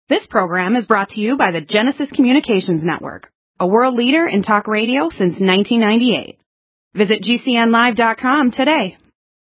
This program is brought to you by the Genesis Communications Network, a world leader in talk radio since 1998. Visit GCNlive.com today.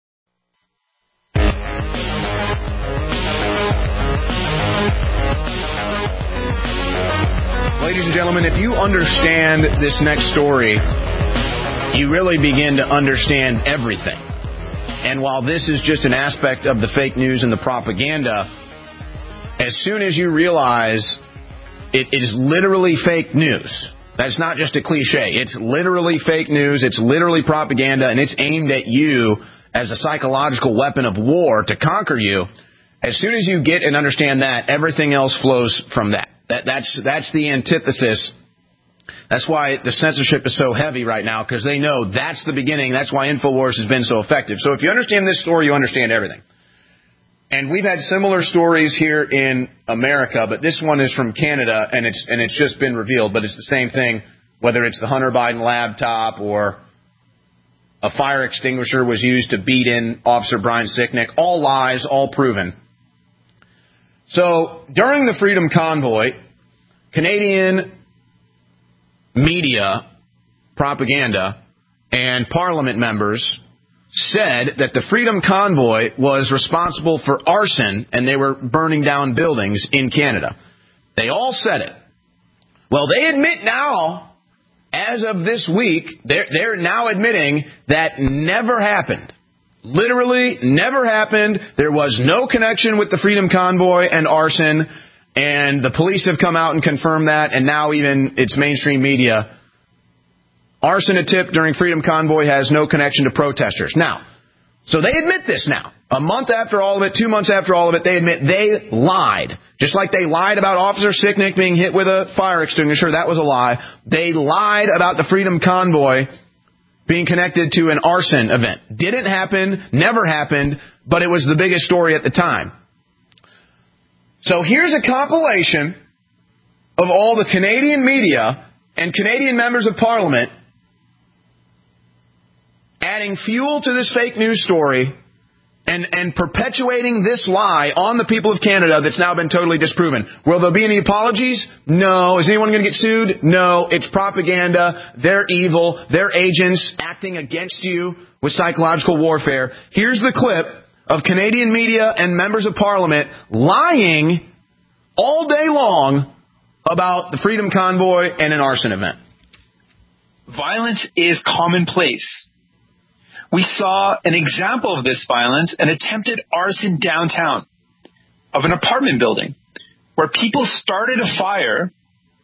Ladies and gentlemen, if you understand this next story, you really begin to understand everything. And while this is just an aspect of the fake news and the propaganda, as soon as you realize it is literally fake news, that's not just a cliche. It's literally fake news. It's literally propaganda, and it's aimed at you as a psychological weapon of war to conquer you. As soon as you get and understand that, everything else flows from that. That's the antithesis. That's why the censorship is so heavy right now, because they know that's the beginning. That's why InfoWars has been so effective. So if you understand this story, you understand everything. And we've had similar stories here in America, but this one is from Canada, and it's just been revealed. But it's the same thing, whether it's the Hunter Biden laptop or a fire extinguisher was used to beat in Officer Brian Sicknick. All lies, all proven. So during the Freedom Convoy, Canadian media, propaganda, and parliament members said that the Freedom Convoy was responsible for arson and they were burning down buildings in Canada. They all said it. Well, they admit now, as of this week, they're now admitting that never happened. Literally never happened. There was no connection with the Freedom Convoy and arson, and the police have come out and confirmed that, and now even it's mainstream media. Arson attempt during Freedom Convoy has no connection to protesters. Now, so they admit this now. A month after all of it, 2 months after all of it, they admit they lied. Just like they lied about Officer Sicknick being hit with a fire extinguisher, that was a lie. They lied about the Freedom Convoy being connected to an arson event. Didn't happen, never happened, but it was the biggest story at the time. So here's a compilation of all the Canadian media and Canadian members of Parliament adding fuel to this fake news story and perpetuating this lie on the people of Canada that's now been totally disproven. Will there be any apologies? No. Is anyone going to get sued? No. It's propaganda. They're evil. They're agents acting against you with psychological warfare. Here's the clip of Canadian media and members of Parliament lying all day long about the Freedom Convoy and an arson event. Violence is commonplace. We saw an example of this violence, an attempted arson downtown of an apartment building where people started a fire.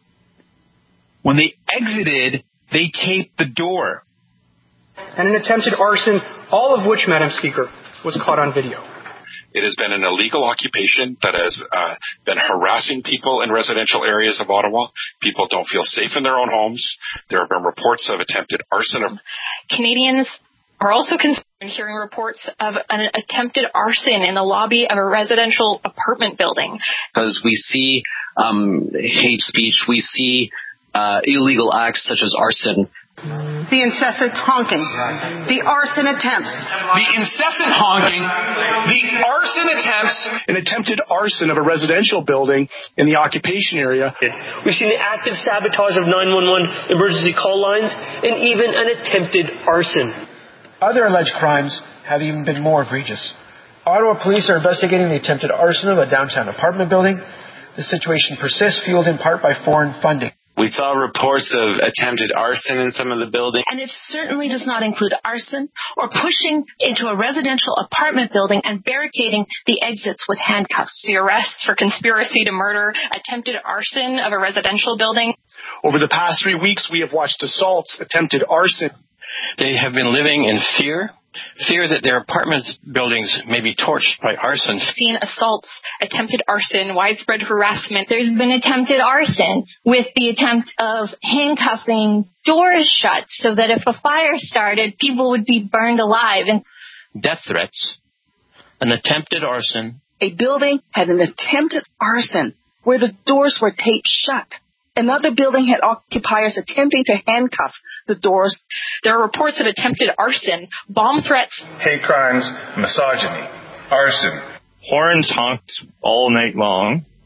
When they exited, they taped the door. And an attempted arson, all of which, Madam Speaker, was caught on video. It has been an illegal occupation that has been harassing people in residential areas of Ottawa. People don't feel safe in their own homes. There have been reports of attempted arson. Canadians are also concerned hearing reports of an attempted arson in the lobby of a residential apartment building. Because we see hate speech, we see illegal acts such as arson. The incessant honking, the arson attempts. The incessant honking, the arson attempts. An attempted arson of a residential building in the occupation area. We've seen the active sabotage of 911 emergency call lines and even an attempted arson. Other alleged crimes have even been more egregious. Ottawa police are investigating the attempted arson of a downtown apartment building. The situation persists, fueled in part by foreign funding. We saw reports of attempted arson in some of the buildings. And it certainly does not include arson or pushing into a residential apartment building and barricading the exits with handcuffs. The arrests for conspiracy to murder, attempted arson of a residential building. Over the past 3 weeks, we have watched assaults, attempted arson. They have been living in fear that their apartment buildings may be torched by arson. Seen assaults, attempted arson, widespread harassment. There's been attempted arson with the attempt of handcuffing doors shut so that if a fire started, people would be burned alive. And death threats, an attempted arson. A building had an attempted arson where the doors were taped shut. Another building had occupiers attempting to handcuff the doors. There are reports of attempted arson, bomb threats, hate crimes, misogyny, arson. Horns honked all night long.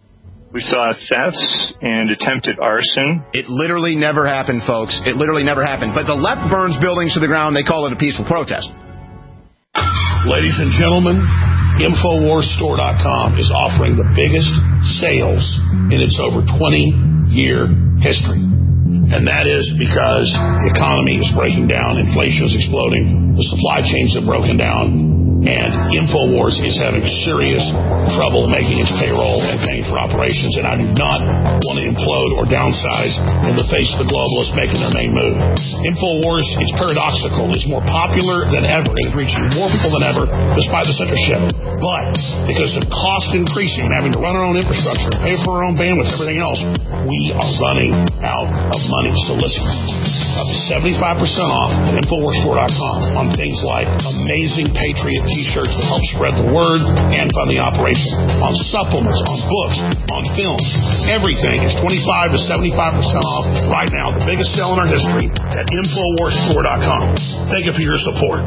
We saw thefts and attempted arson. It literally never happened, folks. It literally never happened. But the left burns buildings to the ground. They call it a peaceful protest. Ladies and gentlemen, InfoWarsStore.com is offering the biggest sales in its over 20-year history. And that is because the economy is breaking down, inflation is exploding, the supply chains have broken down, and InfoWars is having serious trouble making its payroll and paying for operations. And I do not want to implode or downsize in the face of the globalists making their main move. InfoWars is paradoxical. It's more popular than ever. It is reaching more people than ever despite the censorship. But because of cost increasing and having to run our own infrastructure, pay for our own bandwidth, everything else, we are running out of money. So listen, up to 75% off at InfoWarsStore.com on things like amazing Patriot t-shirts that help spread the word and fund the operation, on supplements, on books, on films. Everything is 25 to 75% off right now. The biggest sale in our history at InfoWarsStore.com. Thank you for your support.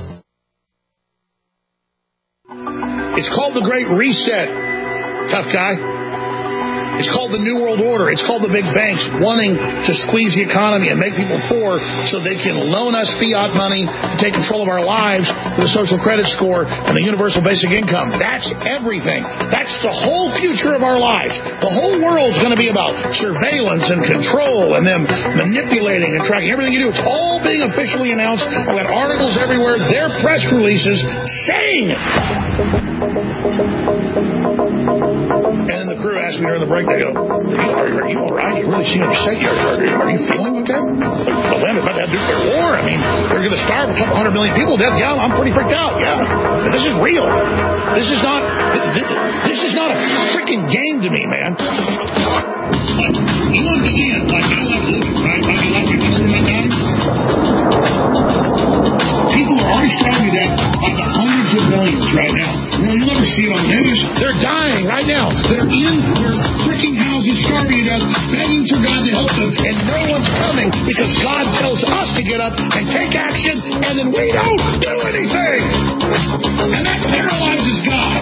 It's called the Great Reset, tough guy. It's called the New World Order. It's called the big banks wanting to squeeze the economy and make people poor so they can loan us fiat money to take control of our lives with a social credit score and a universal basic income. That's everything. That's the whole future of our lives. The whole world's going to be about surveillance and control and them manipulating and tracking everything you do. It's all being officially announced. I've got articles everywhere, their press releases saying it. And the crew asked me during the break, they go, are you all right? You really seem upset. Are you feeling okay? Well, then, about to have nuclear war. I mean, they're going to starve a couple 100 million people to death. Yeah, I'm pretty freaked out. Yeah. But this is real. This is not a freaking game to me, man. You understand, like I like living, right? I mean, like your children like that. People are already starving to death by the hundreds of millions right now. You'll never see it on the news. They're dying right now. They're in their freaking houses starving to death, begging for God to help them, and no one's coming because God tells us to get up and take action, and then we don't do anything. And that paralyzes God.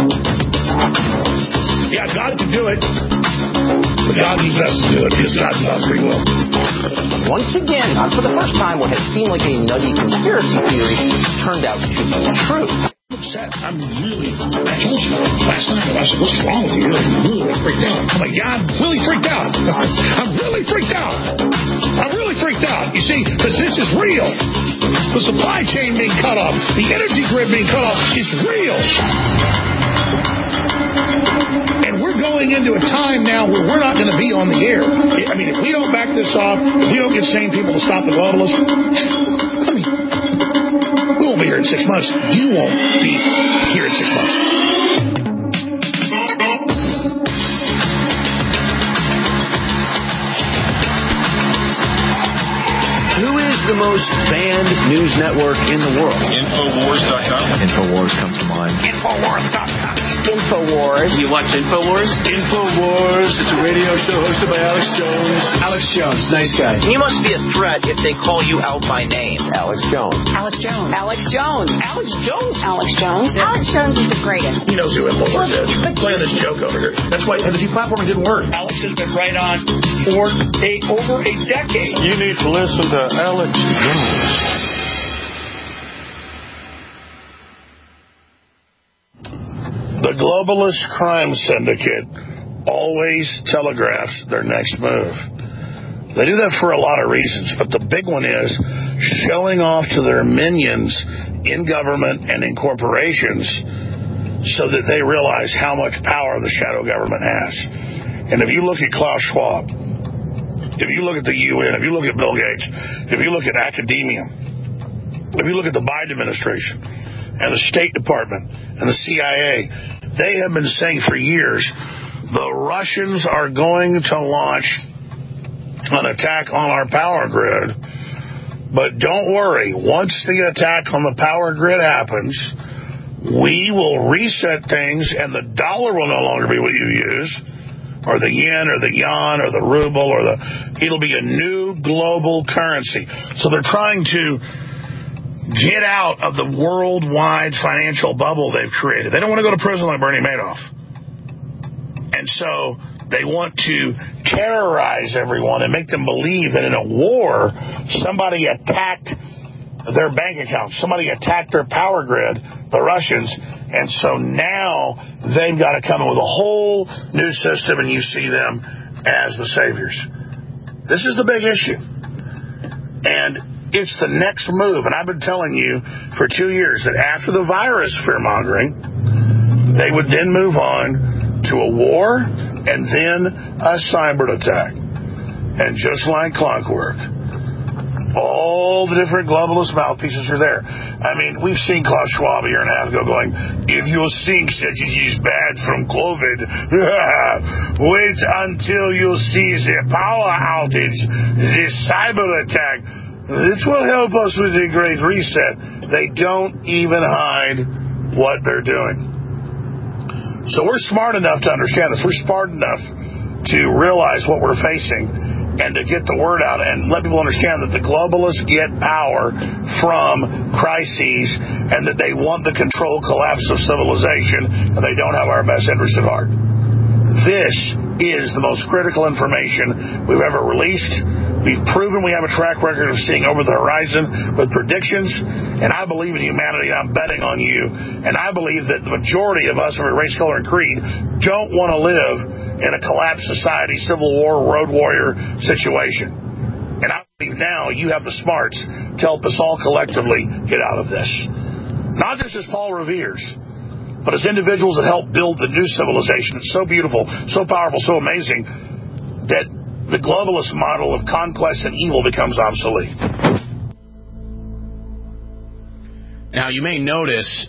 Yeah, God can do it. But God needs us to do it because God's not free will. Once again, for the first time, what had seemed like a nutty conspiracy theory turned out to be true. I told you last night, I said, what's wrong with you? You're really freaked out. I'm like, yeah, I'm really freaked out. I'm really freaked out. I'm really freaked out. You see, because this is real. The supply chain being cut off, the energy grid being cut off is real. And we're going into a time now where we're not going to be on the air. I mean, if we don't back this off, if we don't get sane people to stop the globalists, I mean, we won't be here in 6 months. You won't be here in 6 months. Who is the most banned news network in the world? Infowars.com. Infowars comes to mind. Infowars.com. Infowars. You watch Infowars? Infowars. It's a radio show hosted by Alex Jones. Alex Jones, nice guy. You must be a threat if they call you out by name. Alex Jones. Alex Jones. Alex Jones. Alex Jones. Alex Jones. Alex Jones is the greatest. He knows who Infowars is. They're playing this joke over here. That's why the deplatforming didn't work. Alex has been right on for over a decade. You need to listen to Alex Jones. The globalist crime syndicate always telegraphs their next move. They do that for a lot of reasons, but the big one is showing off to their minions in government and in corporations so that they realize how much power the shadow government has. And if you look at Klaus Schwab, if you look at the UN, if you look at Bill Gates, if you look at academia, if you look at the Biden administration and the State Department and the CIA, they have been saying for years, the Russians are going to launch an attack on our power grid. But don't worry, once the attack on the power grid happens, we will reset things and the dollar will no longer be what you use, or the yen or the yuan or the ruble, it'll be a new global currency. So they're trying to get out of the worldwide financial bubble they've created. They don't want to go to prison like Bernie Madoff. And so They want to terrorize everyone and make them believe that in a war, somebody attacked their bank account, somebody attacked their power grid, the Russians, and so now they've got to come in with a whole new system, and you see them as the saviors. This is the big issue. And it's the next move. And I've been telling you for 2 years that after the virus fear-mongering, they would then move on to a war and then a cyber attack. And just like clockwork, all the different globalist mouthpieces are there. I mean, we've seen Klaus Schwab a year and a half ago going, if your sink set is bad from COVID, wait until you see the power outage, the cyber attack. This will help us with the Great Reset. They don't even hide what they're doing. So we're smart enough to understand this. We're smart enough to realize what we're facing and to get the word out and let people understand that the globalists get power from crises and that they want the controlled collapse of civilization and they don't have our best interest at heart. This is the most critical information we've ever released. We've proven we have a track record of seeing over the horizon with predictions, and I believe in humanity, and I'm betting on you. And I believe that the majority of us, every race, color, and creed, don't want to live in a collapsed society, civil war, road warrior situation. And I believe now you have the smarts to help us all collectively get out of this. Not just as Paul Revere's, but as individuals that help build the new civilization. It's so beautiful, so powerful, so amazing that the globalist model of conquest and evil becomes obsolete. Now, you may notice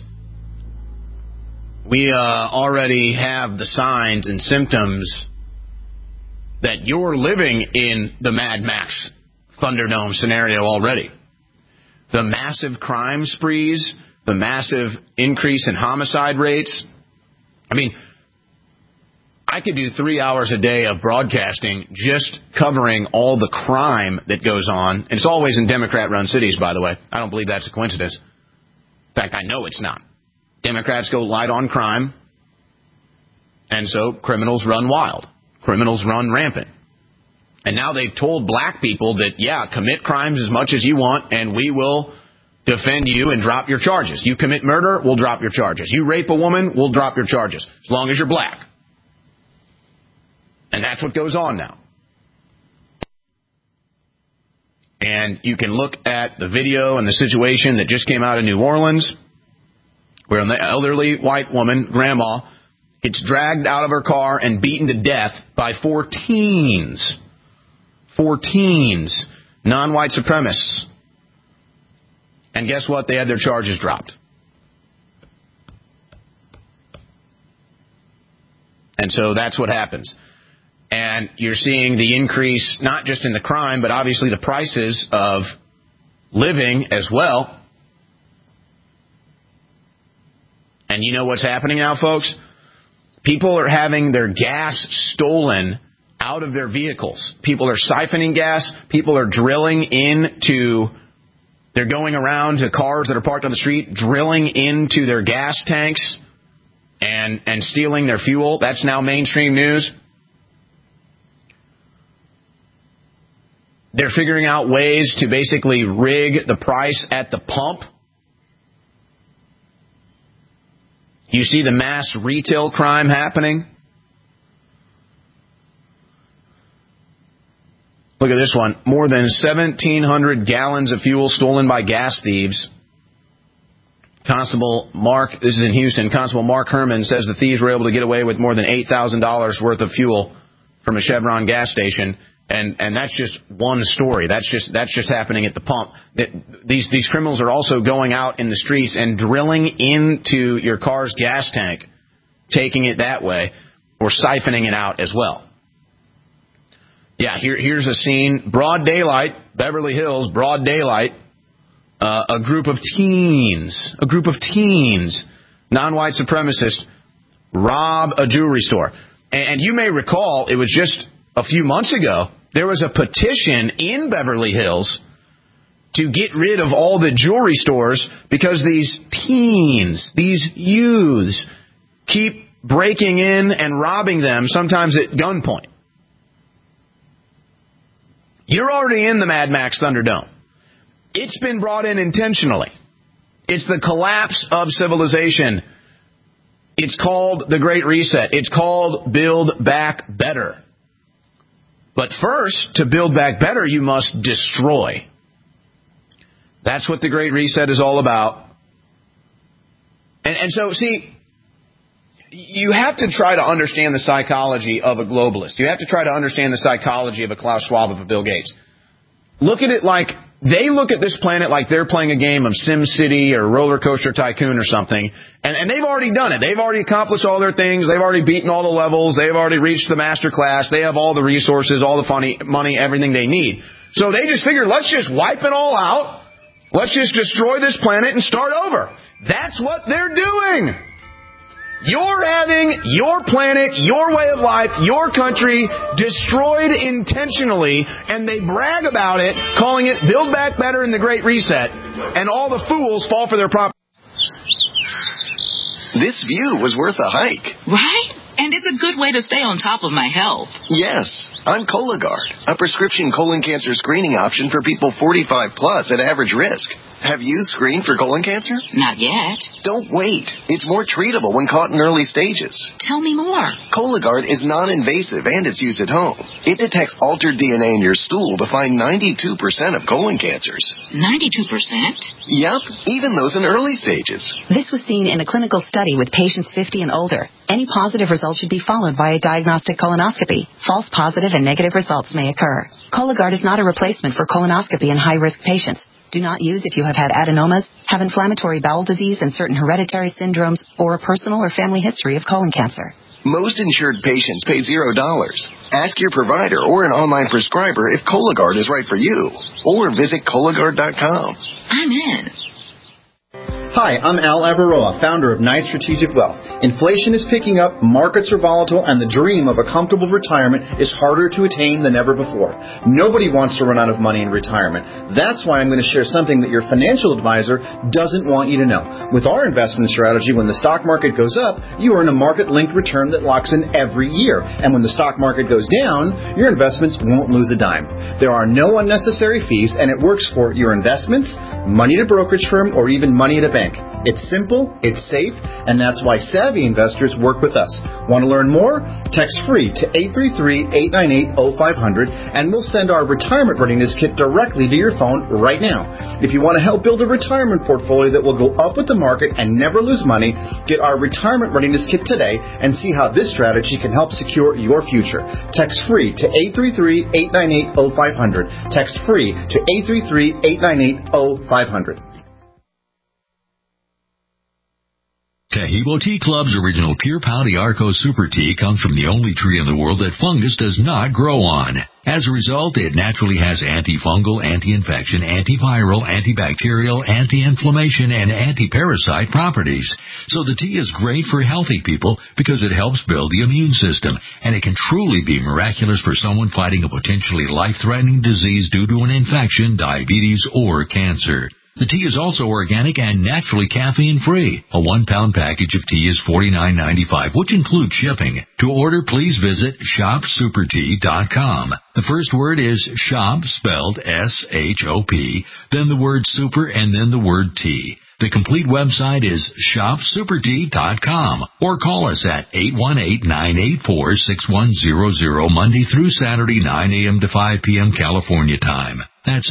we already have the signs and symptoms that you're living in the Mad Max Thunderdome scenario already. The massive crime sprees, the massive increase in homicide rates. I mean, I could do 3 hours a day of broadcasting just covering all the crime that goes on. And it's always in Democrat-run cities, by the way. I don't believe that's a coincidence. In fact, I know it's not. Democrats go light on crime, and so criminals run wild. Criminals run rampant. And now they've told black people that, yeah, commit crimes as much as you want, and we will defend you and drop your charges. You commit murder, we'll drop your charges. You rape a woman, we'll drop your charges, as long as you're black. And that's what goes on now. And you can look at the video and the situation that just came out of New Orleans, where an elderly white woman, grandma, gets dragged out of her car and beaten to death by 4 teens. 4 teens, non-white supremacists. And guess what? They had their charges dropped. And so that's what happens. And you're seeing the increase, not just in the crime, but obviously the prices of living as well. And you know what's happening now, folks? People are having their gas stolen out of their vehicles. People are siphoning gas. People are drilling into, they're going around to cars that are parked on the street, drilling into their gas tanks and stealing their fuel. That's now mainstream news. They're figuring out ways to basically rig the price at the pump. You see the mass retail crime happening. Look at this one. More than 1,700 gallons of fuel stolen by gas thieves. Constable Mark, this is in Houston, Constable Mark Herman says the thieves were able to get away with more than $8,000 worth of fuel from a Chevron gas station. And that's just one story. That's just happening at the pump. These criminals are also going out in the streets and drilling into your car's gas tank, taking it that way, or siphoning it out as well. Yeah, here's a scene, broad daylight, Beverly Hills, broad daylight. A group of teens, non-white supremacists, rob a jewelry store. And you may recall, it was just a few months ago, there was a petition in Beverly Hills to get rid of all the jewelry stores because these teens, these youths, keep breaking in and robbing them, sometimes at gunpoint. You're already in the Mad Max Thunderdome. It's been brought in intentionally. It's the collapse of civilization. It's called the Great Reset. It's called Build Back Better. But first, to build back better, you must destroy. That's what the Great Reset is all about. And so, see, you have to try to understand the psychology of a globalist. You have to try to understand the psychology of a Klaus Schwab, of a Bill Gates. Look at it like, they look at this planet like they're playing a game of SimCity or Roller Coaster Tycoon or something, and they've already done it. They've already accomplished all their things. They've already beaten all the levels. They've already reached the master class. They have all the resources, all the money, everything they need. So they just figured, let's just wipe it all out. Let's just destroy this planet and start over. That's what they're doing. You're having your planet, your way of life, your country destroyed intentionally, and they brag about it, calling it Build Back Better in the Great Reset, and all the fools fall for their property. This view was worth a hike. Right? And it's a good way to stay on top of my health. Yes, I'm Cologuard, a prescription colon cancer screening option for people 45 plus at average risk. Have you screened for colon cancer? Not yet. Don't wait. It's more treatable when caught in early stages. Tell me more. Cologuard is non-invasive and it's used at home. It detects altered DNA in your stool to find 92% of colon cancers. 92%? Yep, even those in early stages. This was seen in a clinical study with patients 50 and older. Any positive result should be followed by a diagnostic colonoscopy. False positive and negative results may occur. Cologuard is not a replacement for colonoscopy in high-risk patients. Do not use if you have had adenomas, have inflammatory bowel disease and certain hereditary syndromes, or a personal or family history of colon cancer. Most insured patients pay $0. Ask your provider or an online prescriber if Cologuard is right for you, or visit Cologuard.com. I'm in. Hi, I'm Al Avaroa, founder of Knight Strategic Wealth. Inflation is picking up, markets are volatile, and the dream of a comfortable retirement is harder to attain than ever before. Nobody wants to run out of money in retirement. That's why I'm going to share something that your financial advisor doesn't want you to know. With our investment strategy, when the stock market goes up, you earn a market-linked return that locks in every year. And when the stock market goes down, your investments won't lose a dime. There are no unnecessary fees, and it works for your investments, money at a brokerage firm, or even money at a bank. It's simple, it's safe, and that's why savvy investors work with us. Want to learn more? Text free to 833-898-0500 and we'll send our retirement readiness kit directly to your phone right now. If you want to help build a retirement portfolio that will go up with the market and never lose money, get our retirement readiness kit today and see how this strategy can help secure your future. Text free to 833-898-0500. Text free to 833-898-0500. Tahibo Tea Club's original Pure Pau d'Arco Super Tea comes from the only tree in the world that fungus does not grow on. As a result, it naturally has antifungal, anti-infection, antiviral, antibacterial, anti-inflammation, and anti-parasite properties. So the tea is great for healthy people because it helps build the immune system, and it can truly be miraculous for someone fighting a potentially life-threatening disease due to an infection, diabetes, or cancer. The tea is also organic and naturally caffeine-free. A 1-pound package of tea is $49.95, which includes shipping. To order, please visit shopsupertea.com. The first word is shop, spelled S-H-O-P, then the word super, and then the word tea. The complete website is shopsupertea.com or call us at 818-984-6100 Monday through Saturday, 9 a.m. to 5 p.m. California time. That's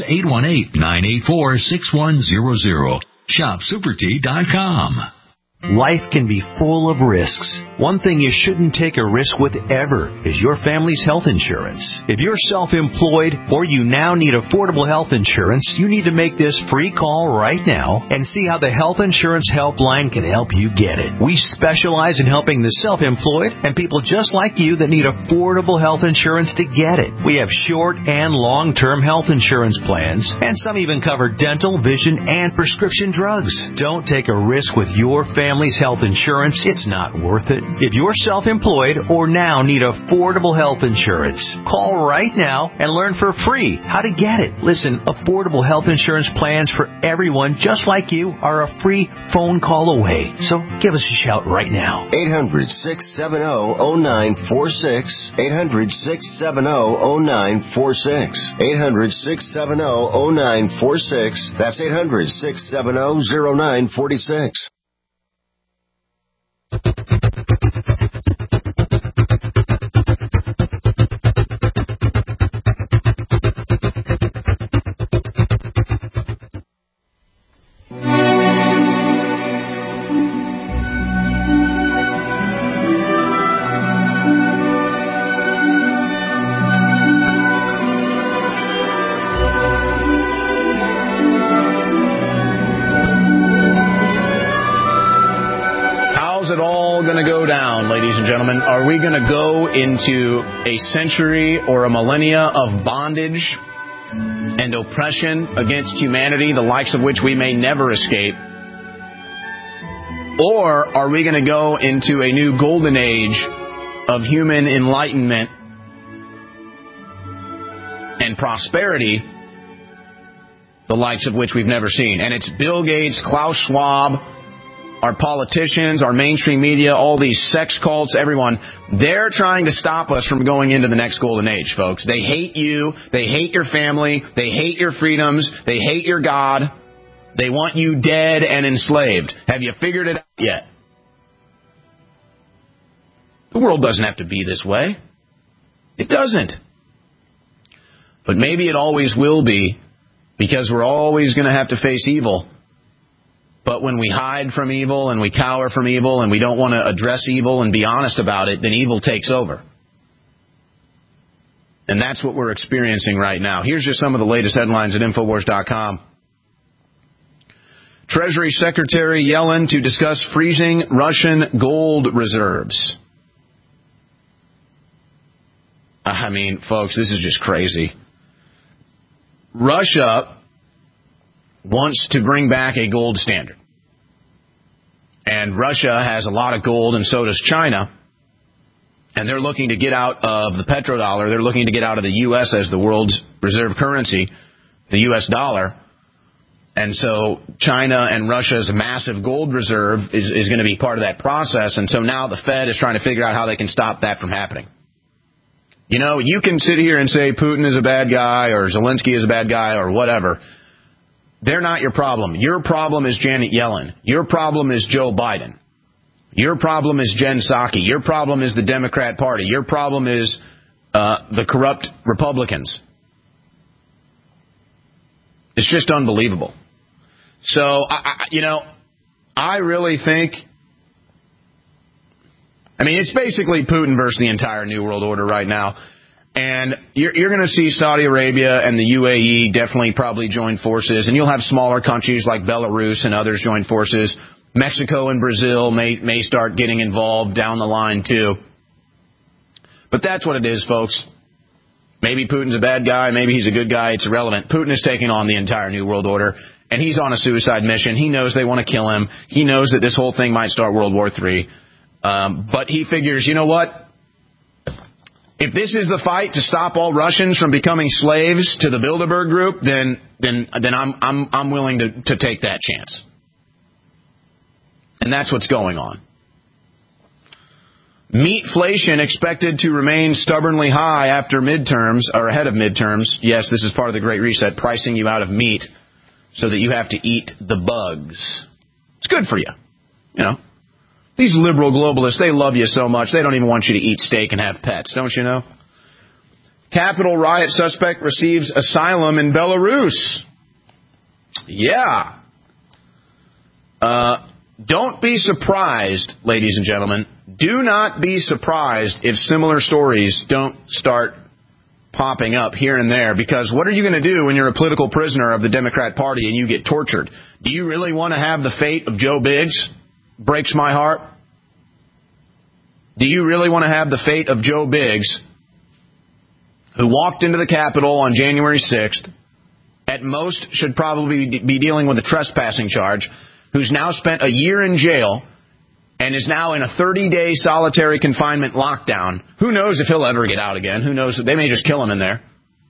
818-984-6100. shopsupertea.com. Life can be full of risks. One thing you shouldn't take a risk with ever is your family's health insurance. If you're self-employed or you now need affordable health insurance, you need to make this free call right now and see how the Health Insurance Helpline can help you get it. We specialize in helping the self-employed and people just like you that need affordable health insurance to get it. We have short and long-term health insurance plans, and some even cover dental, vision, and prescription drugs. Don't take a risk with your family's health insurance. It's not worth it. If you're self-employed or now need affordable health insurance, call right now and learn for free how to get it. Listen, affordable health insurance plans for everyone just like you are a free phone call away. So give us a shout right now. 800-670-0946. 800-670-0946. 800-670-0946. That's 800-670-0946. Ladies and gentlemen, are we going to go into a century or a millennia of bondage and oppression against humanity, the likes of which we may never escape? Or are we going to go into a new golden age of human enlightenment and prosperity, the likes of which we've never seen? And it's Bill Gates, Klaus Schwab, our politicians, our mainstream media, all these sex cults, everyone, they're trying to stop us from going into the next golden age, folks. They hate you. They hate your family. They hate your freedoms. They hate your God. They want you dead and enslaved. Have you figured it out yet? The world doesn't have to be this way. It doesn't. But maybe it always will be, because we're always going to have to face evil. But when we hide from evil and we cower from evil and we don't want to address evil and be honest about it, then evil takes over. And that's what we're experiencing right now. Here's just some of the latest headlines at Infowars.com. Treasury Secretary Yellen to discuss freezing Russian gold reserves. I mean, folks, this is just crazy. Russia wants to bring back a gold standard. And Russia has a lot of gold, and so does China. And they're looking to get out of the petrodollar. They're looking to get out of the U.S. as the world's reserve currency, the U.S. dollar. And so China and Russia's massive gold reserve is going to be part of that process. And so now the Fed is trying to figure out how they can stop that from happening. You know, you can sit here and say Putin is a bad guy or Zelensky is a bad guy or whatever. They're not your problem. Your problem is Janet Yellen. Your problem is Joe Biden. Your problem is Jen Psaki. Your problem is the Democrat Party. Your problem is the corrupt Republicans. It's just unbelievable. So, I really think, it's basically Putin versus the entire New World Order right now. And you're going to see Saudi Arabia and the UAE definitely probably join forces. And you'll have smaller countries like Belarus and others join forces. Mexico and Brazil may start getting involved down the line, too. But that's what it is, folks. Maybe Putin's a bad guy. Maybe he's a good guy. It's irrelevant. Putin is taking on the entire New World Order. And he's on a suicide mission. He knows they want to kill him. He knows that this whole thing might start World War III. But he figures, you know what? If this is the fight to stop all Russians from becoming slaves to the Bilderberg Group, then I'm willing to take that chance. And that's what's going on. Meatflation expected to remain stubbornly high after midterms, or ahead of midterms. Yes, this is part of the Great Reset, pricing you out of meat so that you have to eat the bugs. It's good for you. These liberal globalists, they love you so much, they don't even want you to eat steak and have pets, don't you know? Capitol riot suspect receives asylum in Belarus. Yeah. Don't be surprised, ladies and gentlemen. Do not be surprised if similar stories don't start popping up here and there, because what are you going to do when you're a political prisoner of the Democrat Party and you get tortured? Do you really want to have the fate of Joe Biggs? Breaks my heart. Do you really want to have the fate of Joe Biggs, who walked into the Capitol on January 6th, at most should probably be dealing with a trespassing charge, who's now spent a year in jail and is now in a 30-day solitary confinement lockdown. Who knows if he'll ever get out again? Who knows? They may just kill him in there.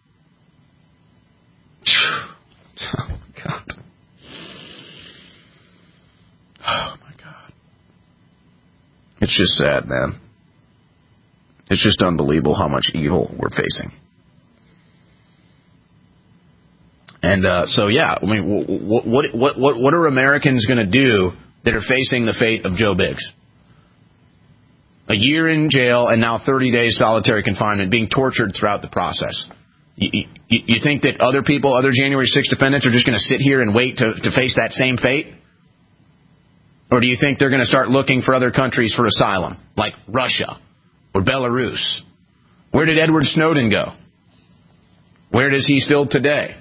Oh, my God. Oh, my God. It's just sad, man. It's just unbelievable how much evil we're facing. And so, yeah, I mean, what are Americans going to do that are facing the fate of Joe Biggs? A year in jail and now 30 days solitary confinement, being tortured throughout the process. You think that other people, other January 6th defendants, are just going to sit here and wait to face that same fate? Or do you think they're going to start looking for other countries for asylum, like Russia or Belarus? Where did Edward Snowden go? Where does he still today?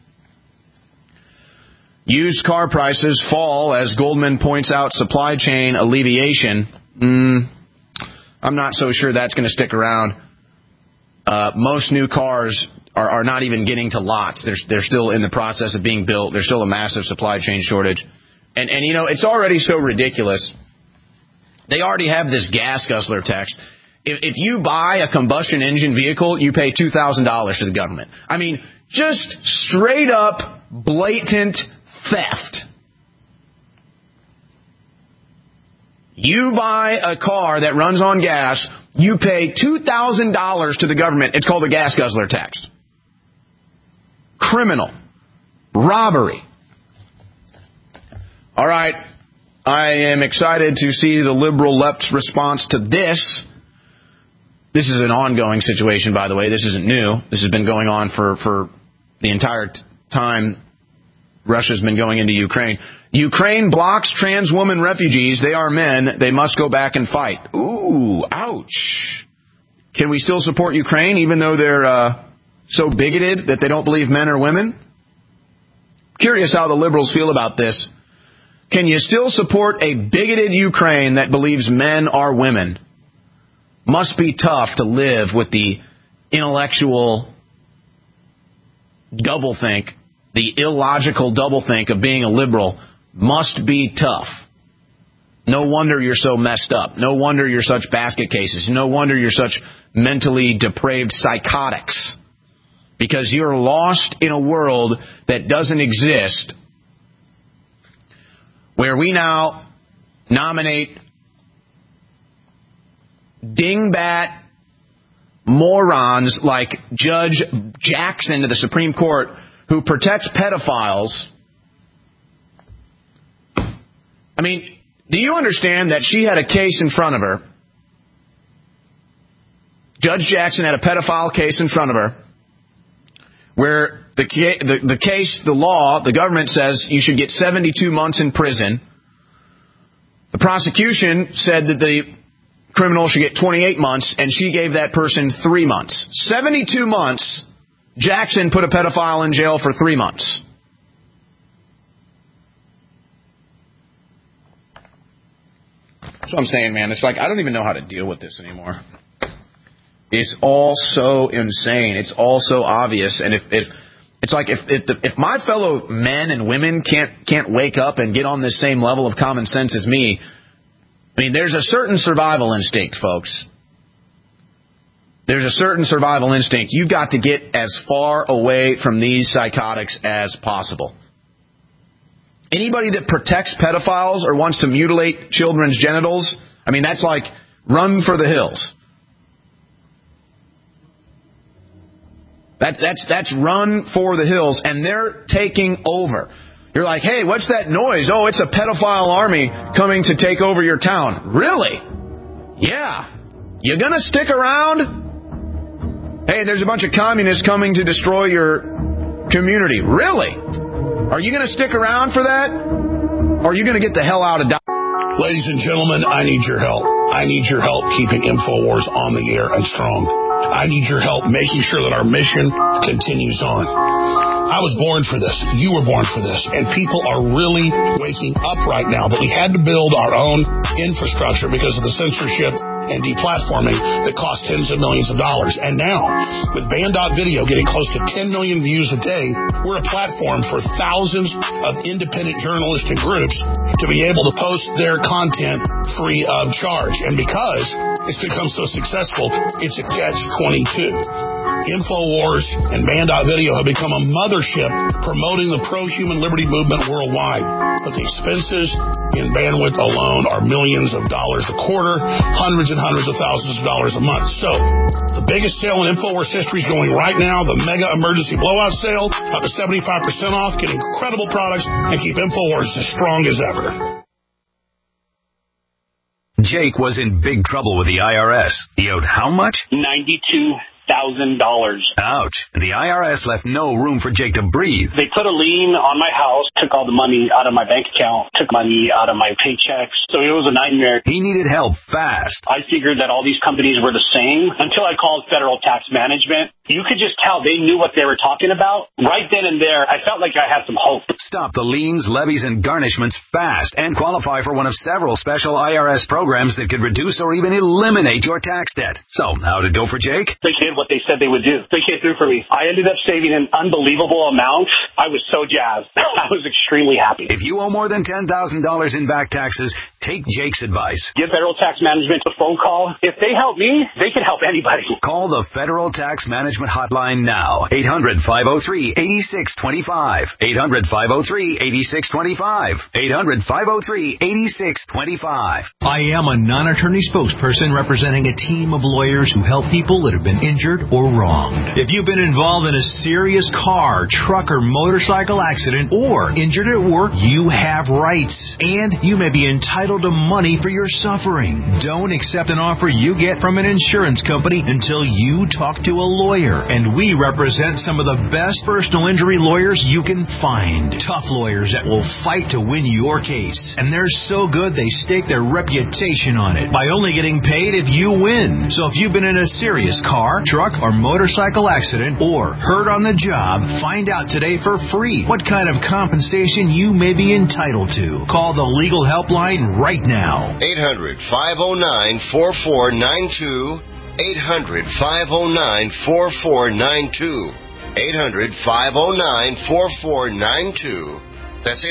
Used car prices fall as Goldman points out supply chain alleviation. I'm not so sure that's going to stick around. Most new cars are not even getting to lots. They're still in the process of being built. There's still a massive supply chain shortage. And you know, it's already so ridiculous. They already have this gas guzzler tax. If you buy a combustion engine vehicle, you pay $2,000 to the government. I mean, just straight up blatant theft. You buy a car that runs on gas, you pay $2,000 to the government. It's called the gas guzzler tax. Criminal. Robbery. All right. I am excited to see the liberal left's response to this. This is an ongoing situation, by the way. This isn't new. This has been going on for the entire time Russia's been going into Ukraine. Ukraine blocks trans woman refugees. They are men. They must go back and fight. Ooh, ouch. Can we still support Ukraine even though they're so bigoted that they don't believe men are women? Curious how the liberals feel about this. Can you still support a bigoted Ukraine that believes men are women? Must be tough to live with the intellectual doublethink, the illogical doublethink of being a liberal. Must be tough. No wonder you're so messed up. No wonder you're such basket cases. No wonder you're such mentally depraved psychotics. Because you're lost in a world that doesn't exist, where we now nominate dingbat morons like Judge Jackson to the Supreme Court, who protects pedophiles. I mean, do you understand that she had a case in front of her? Judge Jackson had a pedophile case in front of her where the case, the law, the government says you should get 72 months in prison. The prosecution said that the criminal should get 28 months, and she gave that person 3 months. 72 months, Jackson put a pedophile in jail for 3 months. That's what I'm saying, man. It's like, I don't even know how to deal with this anymore. It's all so insane. It's all so obvious. And if my fellow men and women can't wake up and get on this same level of common sense as me, I mean, there's a certain survival instinct, folks. There's a certain survival instinct. You've got to get as far away from these psychotics as possible. Anybody that protects pedophiles or wants to mutilate children's genitals, I mean, that's like run for the hills. That's run for the hills, and they're taking over. You're like, hey, what's that noise? Oh, it's a pedophile army coming to take over your town. Really? Yeah. You gonna stick around? Hey, there's a bunch of communists coming to destroy your community. Really? Are you gonna stick around for that? Or are you gonna get the hell out of Dodge? Ladies and gentlemen, I need your help. I need your help keeping InfoWars on the air and strong. I need your help making sure that our mission continues on. I was born for this. You were born for this. And people are really waking up right now. But we had to build our own infrastructure because of the censorship and deplatforming that cost tens of millions of dollars. And now, with Band.video getting close to 10 million views a day, we're a platform for thousands of independent journalists and groups to be able to post their content free of charge. And because it's become so successful, it's a catch-22. InfoWars and Band.video have become a mothership promoting the pro-human liberty movement worldwide. But the expenses in bandwidth alone are millions of dollars a quarter, hundreds and hundreds of thousands of dollars a month. So, the biggest sale in InfoWars history is going right now, the mega emergency blowout sale, up to 75% off, get incredible products, and keep InfoWars as strong as ever. Jake was in big trouble with the IRS. He owed how much? $92,000. Ouch. The IRS left no room for Jake to breathe. They put a lien on my house, took all the money out of my bank account, took money out of my paychecks. So it was a nightmare. He needed help fast. I figured that all these companies were the same until I called Federal Tax Management. You could just tell they knew what they were talking about. Right then and there, I felt like I had some hope. Stop the liens, levies, and garnishments fast and qualify for one of several special IRS programs that could reduce or even eliminate your tax debt. So, how'd it go for Jake? They did what they said they would do. They came through for me. I ended up saving an unbelievable amount. I was so jazzed. I was extremely happy. If you owe more than $10,000 in back taxes, take Jake's advice. Give Federal Tax Management a phone call. If they help me, they can help anybody. Call the Federal Tax Management Hotline now. 800-503-8625. 800-503-8625. 800-503-8625. I am a non-attorney spokesperson representing a team of lawyers who help people that have been injured or wronged. If you've been involved in a serious car, truck, or motorcycle accident or injured at work, you have rights. And you may be entitled to money for your suffering. Don't accept an offer you get from an insurance company until you talk to a lawyer. And we represent some of the best personal injury lawyers you can find. Tough lawyers that will fight to win your case. And they're so good they stake their reputation on it by only getting paid if you win. So if you've been in a serious car, truck, or motorcycle accident or hurt on the job, find out today for free what kind of compensation you may be entitled to. Call the legal helpline right now. 800-509-4492. 800-509-4492. 800-509-4492. That's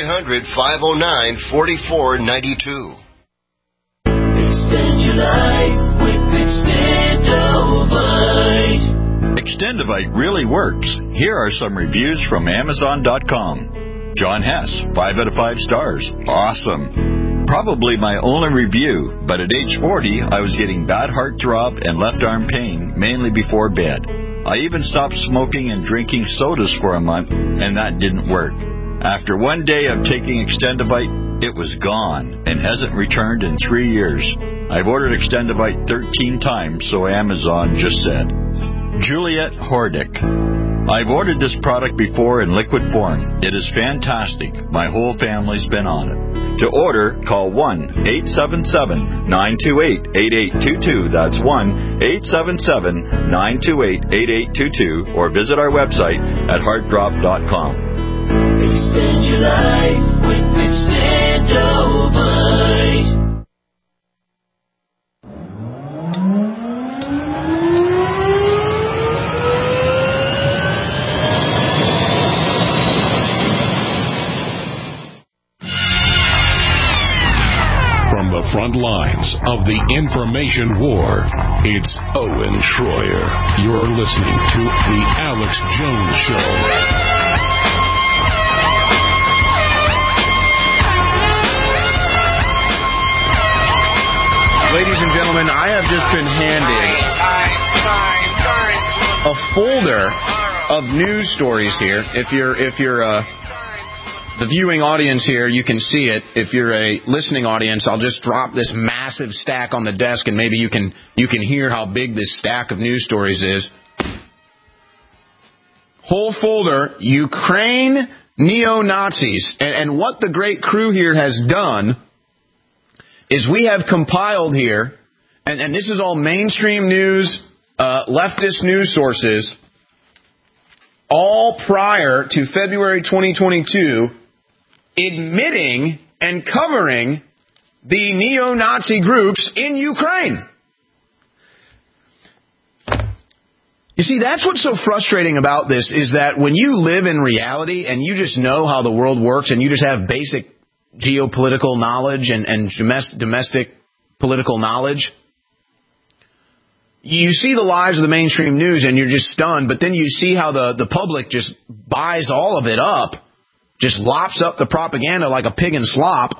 800-509-4492. Extend your life with Extendovite. Extendovite really works. Here are some reviews from Amazon.com. John Hess, 5 out of 5 stars. Awesome. Probably my only review, but at age 40, I was getting bad heart throb and left arm pain, mainly before bed. I even stopped smoking and drinking sodas for a month, and that didn't work. After one day of taking Extendovite, it was gone and hasn't returned in 3 years. I've ordered Extendovite 13 times, so Amazon just said. Juliet Hordick. I've ordered this product before in liquid form. It is fantastic. My whole family's been on it. To order, call 1-877-928-8822. That's 1-877-928-8822. Or visit our website at heartdrop.com. Extend your life with Extendovite. From the front lines of the information war, it's Owen Schroyer. You're listening to The Alex Jones Show. Ladies and gentlemen, I have just been handed a folder of news stories here. If you're the viewing audience here, you can see it. If you're a listening audience, I'll just drop this massive stack on the desk, and maybe you can hear how big this stack of news stories is. Whole folder, Ukraine neo-Nazis. And what the great crew here has done is we have compiled here, and this is all mainstream news, leftist news sources, all prior to February 2022, admitting and covering the neo-Nazi groups in Ukraine. You see, that's what's so frustrating about this, is that when you live in reality and you just know how the world works and you just have basic geopolitical knowledge and domestic political knowledge, you see the lies of the mainstream news and you're just stunned, but then you see how the public just buys all of it up, just lops up the propaganda like a pig in slop.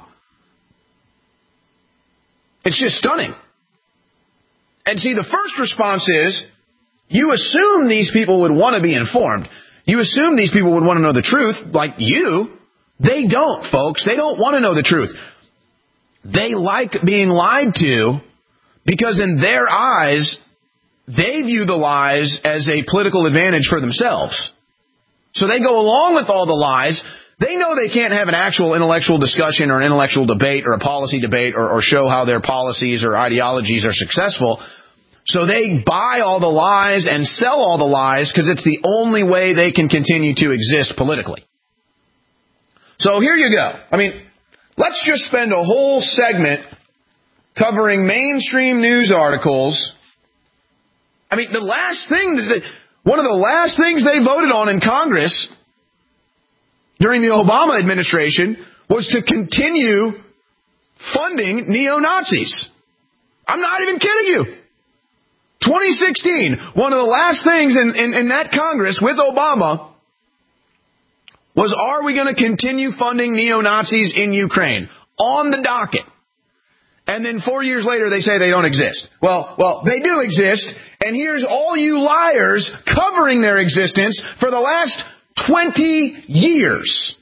It's just stunning. And see, the first response is, you assume these people would want to be informed. You assume these people would want to know the truth, like you. They don't, folks. They don't want to know the truth. They like being lied to because in their eyes, they view the lies as a political advantage for themselves. So they go along with all the lies. They know they can't have an actual intellectual discussion or an intellectual debate or a policy debate or show how their policies or ideologies are successful. So they buy all the lies and sell all the lies because it's the only way they can continue to exist politically. So here you go. I mean, let's just spend a whole segment covering mainstream news articles. I mean, one of the last things they voted on in Congress during the Obama administration was to continue funding neo-Nazis. I'm not even kidding you. 2016, one of the last things in that Congress with Obama was, are we going to continue funding neo-Nazis in Ukraine? On the docket. And then 4 years later, they say they don't exist. Well, they do exist, and here's all you liars covering their existence for the last 20 years.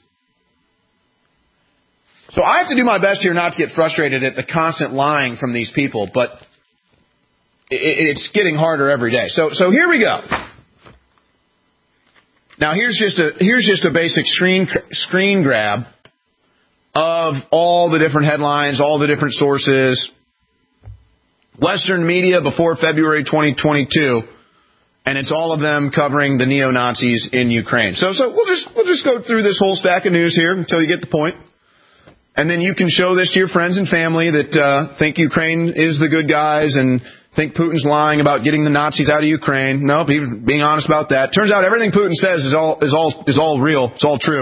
So I have to do my best here not to get frustrated at the constant lying from these people, but it's getting harder every day. So here we go. Now here's just a basic screen grab of all the different headlines, all the different sources. Western media before February 2022, and it's all of them covering the neo-Nazis in Ukraine. So we'll just go through this whole stack of news here until you get the point. And then you can show this to your friends and family that think Ukraine is the good guys and think Putin's lying about getting the Nazis out of Ukraine. No, being honest about that. Turns out everything Putin says is all real. It's all true.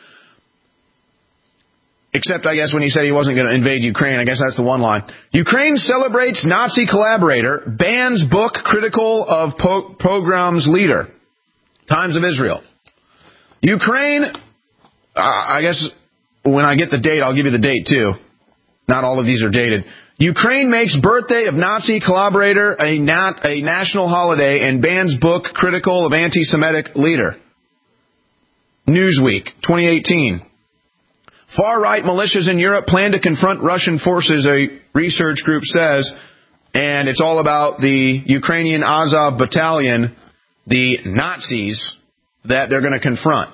Except, I guess, when he said he wasn't going to invade Ukraine. I guess that's the one line. Ukraine celebrates Nazi collaborator, bans book critical of pogrom's leader. Times of Israel. Ukraine, I guess when I get the date, I'll give you the date too. Not all of these are dated. Ukraine makes birthday of Nazi collaborator a national holiday and bans book critical of anti-Semitic leader. Newsweek, 2018. Far-right militias in Europe plan to confront Russian forces, a research group says, and it's all about the Ukrainian Azov battalion, the Nazis that they're going to confront.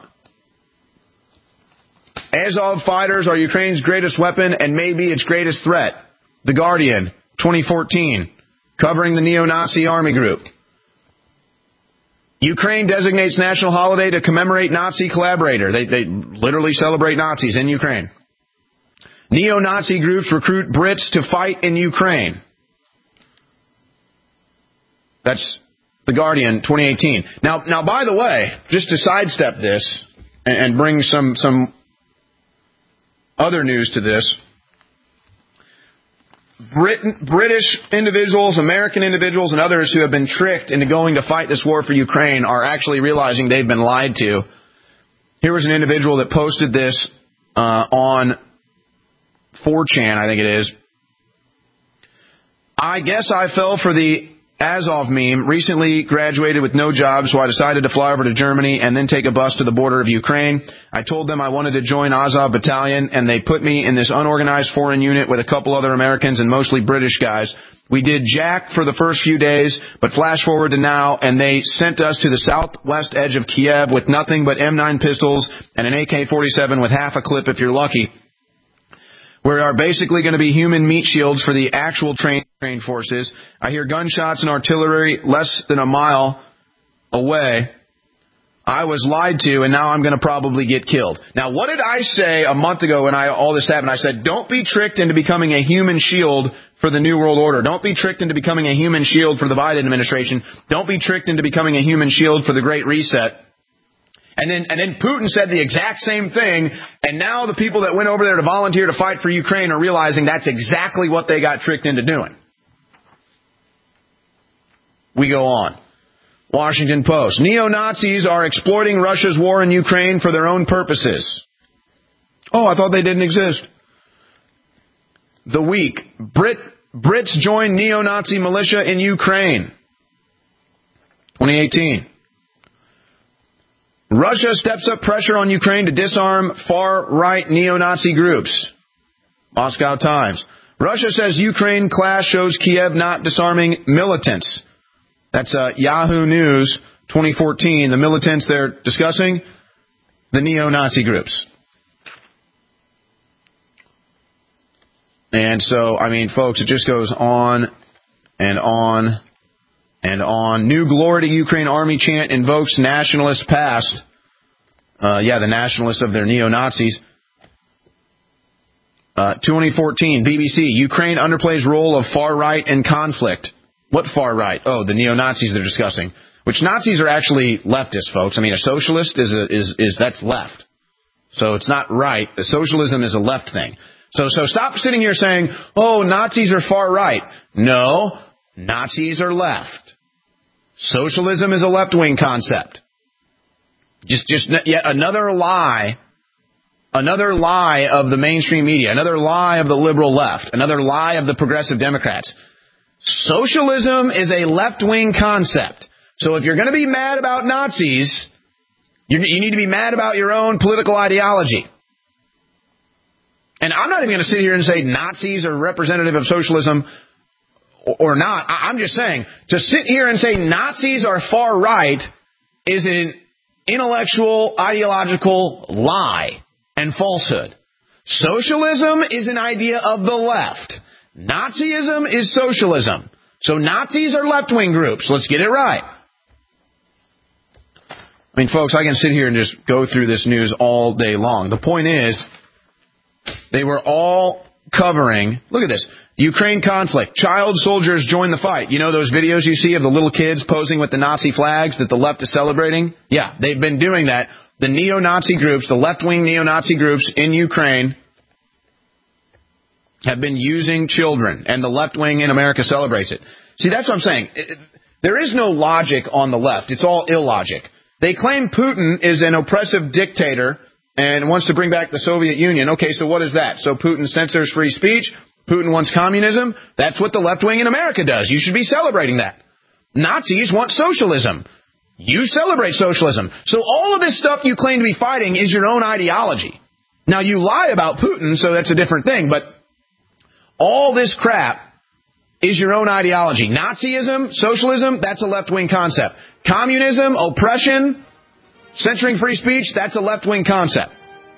Azov fighters are Ukraine's greatest weapon and maybe its greatest threat. The Guardian, 2014, covering the neo-Nazi army group. Ukraine designates national holiday to commemorate Nazi collaborator. They literally celebrate Nazis in Ukraine. Neo-Nazi groups recruit Brits to fight in Ukraine. That's The Guardian, 2018. Now, by the way, just to sidestep this and bring some other news to this, British individuals, American individuals, and others who have been tricked into going to fight this war for Ukraine are actually realizing they've been lied to. Here was an individual that posted this on 4chan, I think it is. I guess I fell for the Azov meme. Recently graduated with no job, so I decided to fly over to Germany and then take a bus to the border of Ukraine. I told them I wanted to join Azov battalion, and they put me in this unorganized foreign unit with a couple other Americans and mostly British guys. We did jack for the first few days, but flash forward to now, and they sent us to the southwest edge of Kiev with nothing but M9 pistols and an AK-47 with half a clip if you're lucky. We are basically going to be human meat shields for the actual trained forces. I hear gunshots and artillery less than a mile away. I was lied to, and now I'm going to probably get killed. Now, what did I say a month ago when all this happened? I said, don't be tricked into becoming a human shield for the New World Order. Don't be tricked into becoming a human shield for the Biden administration. Don't be tricked into becoming a human shield for the Great Reset. And then Putin said the exact same thing, and now the people that went over there to volunteer to fight for Ukraine are realizing that's exactly what they got tricked into doing. We go on. Washington Post. Neo-Nazis are exploiting Russia's war in Ukraine for their own purposes. Oh, I thought they didn't exist. The Week. Brits join neo-Nazi militia in Ukraine. 2018. Russia steps up pressure on Ukraine to disarm far-right neo-Nazi groups. Moscow Times. Russia says Ukraine clash shows Kiev not disarming militants. That's Yahoo News 2014. The militants they're discussing, the neo-Nazi groups. And so, I mean, folks, it just goes on and on and on. New glory to Ukraine army chant invokes nationalist past. The nationalists of their neo-Nazis. 2014, BBC, Ukraine underplays role of far-right in conflict. What far-right? Oh, the neo-Nazis they're discussing. Which Nazis are actually leftists, folks. I mean, a socialist is that's left. So it's not right. The socialism is a left thing. So stop sitting here saying, oh, Nazis are far right. No, Nazis are left. Socialism is a left-wing concept. Just yet another lie of the mainstream media, another lie of the liberal left, another lie of the progressive Democrats. Socialism is a left-wing concept. So if you're going to be mad about Nazis, you need to be mad about your own political ideology. And I'm not even going to sit here and say Nazis are representative of socialism or not. I'm just saying, to sit here and say Nazis are far right is an intellectual, ideological lie and falsehood. Socialism is an idea of the left. Nazism is socialism. So Nazis are left-wing groups. Let's get it right. I mean, folks, I can sit here and just go through this news all day long. The point is, they were all covering, look at this, Ukraine conflict. Child soldiers join the fight. You know those videos you see of the little kids posing with the Nazi flags that the left is celebrating? Yeah, they've been doing that. The neo-Nazi groups, the left-wing neo-Nazi groups in Ukraine have been using children, and the left wing in America celebrates it. See, that's what I'm saying. There is no logic on the left. It's all illogic. They claim Putin is an oppressive dictator and wants to bring back the Soviet Union. Okay, so what is that? So Putin censors free speech? Putin wants communism? That's what the left wing in America does. You should be celebrating that. Nazis want socialism. You celebrate socialism. So all of this stuff you claim to be fighting is your own ideology. Now, you lie about Putin, so that's a different thing, but all this crap is your own ideology. Nazism, socialism, that's a left-wing concept. Communism, oppression, censoring free speech, that's a left-wing concept.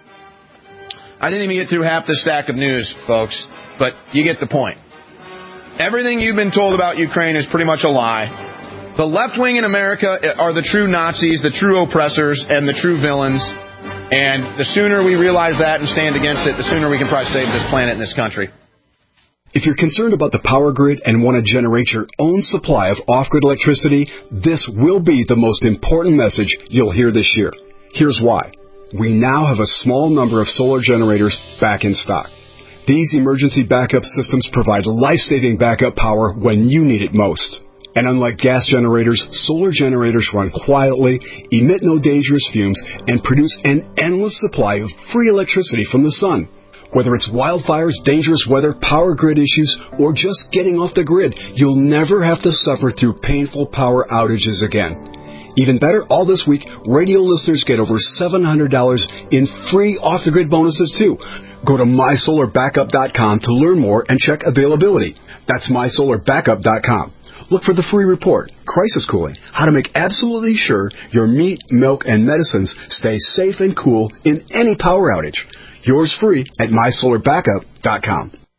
I didn't even get through half the stack of news, folks, but you get the point. Everything you've been told about Ukraine is pretty much a lie. The left wing in America are the true Nazis, the true oppressors, and the true villains. And the sooner we realize that and stand against it, the sooner we can probably save this planet and this country. If you're concerned about the power grid and want to generate your own supply of off-grid electricity, this will be the most important message you'll hear this year. Here's why. We now have a small number of solar generators back in stock. These emergency backup systems provide life-saving backup power when you need it most. And unlike gas generators, solar generators run quietly, emit no dangerous fumes, and produce an endless supply of free electricity from the sun. Whether it's wildfires, dangerous weather, power grid issues, or just getting off the grid, you'll never have to suffer through painful power outages again. Even better, all this week, radio listeners get over $700 in free off-the-grid bonuses, too. Go to MySolarBackup.com to learn more and check availability. That's MySolarBackup.com. Look for the free report, Crisis Cooling, how to make absolutely sure your meat, milk, and medicines stay safe and cool in any power outage. Yours free at MySolarBackup.com.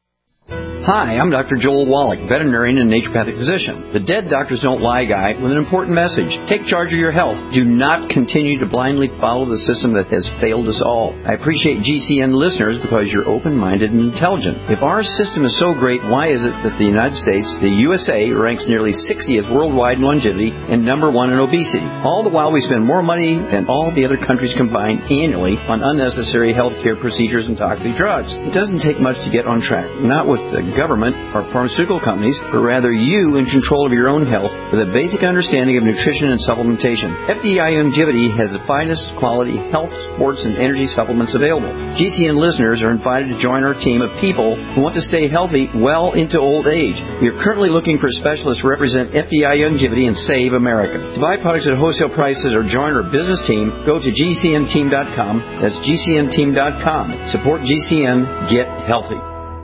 Hi, I'm Dr. Joel Wallach, veterinarian and naturopathic physician. The Dead Doctors Don't Lie guy with an important message. Take charge of your health. Do not continue to blindly follow the system that has failed us all. I appreciate GCN listeners because you're open-minded and intelligent. If our system is so great, why is it that the United States, the USA, ranks nearly 60th worldwide in longevity and number 1 in obesity? All the while we spend more money than all the other countries combined annually on unnecessary healthcare procedures and toxic drugs. It doesn't take much to get on track. Not with the government or pharmaceutical companies, but rather you in control of your own health with a basic understanding of nutrition and supplementation. FDI Longevity has the finest quality health, sports, and energy supplements available. GCN listeners are invited to join our team of people who want to stay healthy well into old age. We are currently looking for specialists to represent FDI Longevity and Save America. To buy products at wholesale prices or join our business team, go to GCNteam.com. That's GCNteam.com. Support GCN. Get healthy.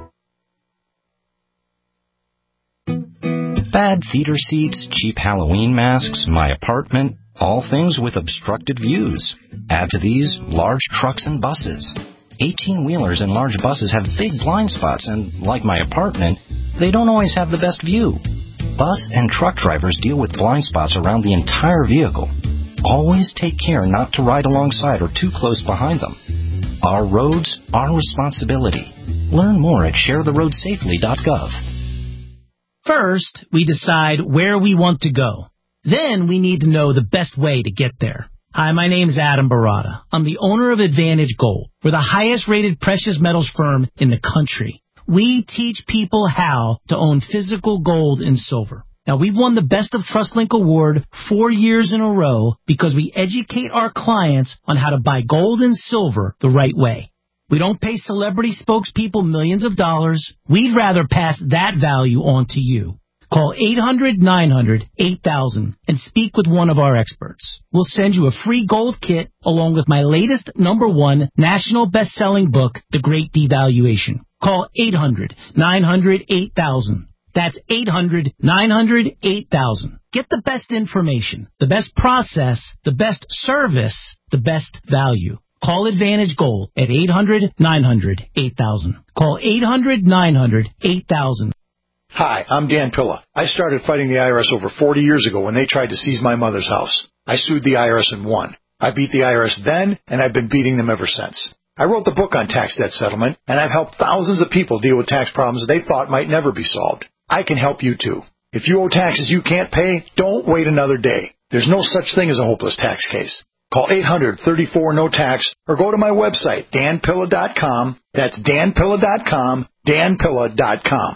Bad theater seats, cheap Halloween masks, my apartment, all things with obstructed views. Add to these large trucks and buses. 18-wheelers and large buses have big blind spots, and like my apartment, they don't always have the best view. Bus and truck drivers deal with blind spots around the entire vehicle. Always take care not to ride alongside or too close behind them. Our roads, our responsibility. Learn more at sharetheroadsafely.gov. First, we decide where we want to go. Then we need to know the best way to get there. Hi, my name's Adam Barada. I'm the owner of Advantage Gold. We're the highest rated precious metals firm in the country. We teach people how to own physical gold and silver. Now, we've won the Best of TrustLink Award 4 years in a row because we educate our clients on how to buy gold and silver the right way. We don't pay celebrity spokespeople millions of dollars. We'd rather pass that value on to you. Call 800-900-8000 and speak with one of our experts. We'll send you a free gold kit along with my latest #1 national best-selling book, The Great Devaluation. Call 800-900-8000. That's 800-900-8000. Get the best information, the best process, the best service, the best value. Call Advantage Gold at 800-900-8000. Call 800-900-8000. Hi, I'm Dan Pilla. I started fighting the IRS over 40 years ago when they tried to seize my mother's house. I sued the IRS and won. I beat the IRS then, and I've been beating them ever since. I wrote the book on tax debt settlement, and I've helped thousands of people deal with tax problems they thought might never be solved. I can help you too. If you owe taxes you can't pay, don't wait another day. There's no such thing as a hopeless tax case. Call 800-34-NO-TAX or go to my website, danpilla.com. That's danpilla.com, danpilla.com.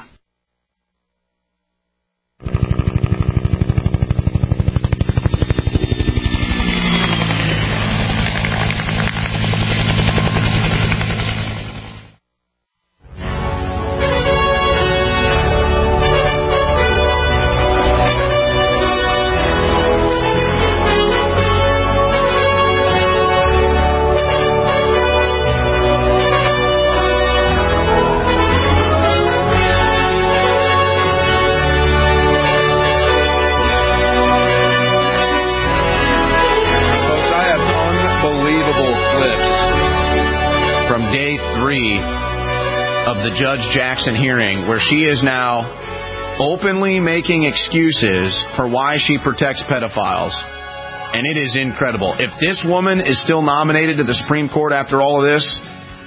Judge Jackson hearing where she is now openly making excuses for why she protects pedophiles. And it is incredible. If this woman is still nominated to the Supreme Court after all of this,